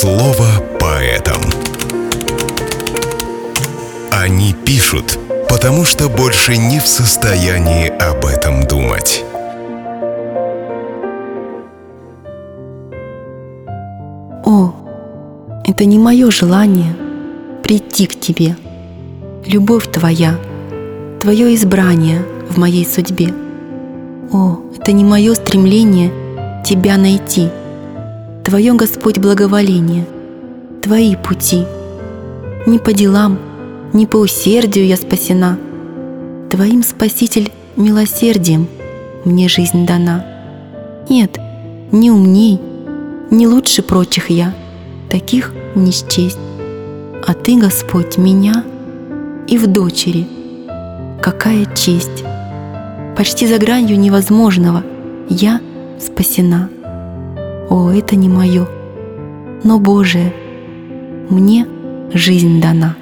Слово поэтам. Они пишут, потому что больше не в состоянии об этом думать. О, это не мое желание прийти к тебе. Любовь твоя, твое избрание в моей судьбе. О, это не мое стремление тебя найти. Твое, Господь, благоволение, твои пути. Не по делам, не по усердию я спасена. Твоим, Спаситель, милосердием мне жизнь дана. Нет, не умней, не лучше прочих я, таких не счесть. А Ты, Господь, меня и в дочери. Какая честь! Почти за гранью невозможного я спасена. О, это не мое, но Божие, мне жизнь дана.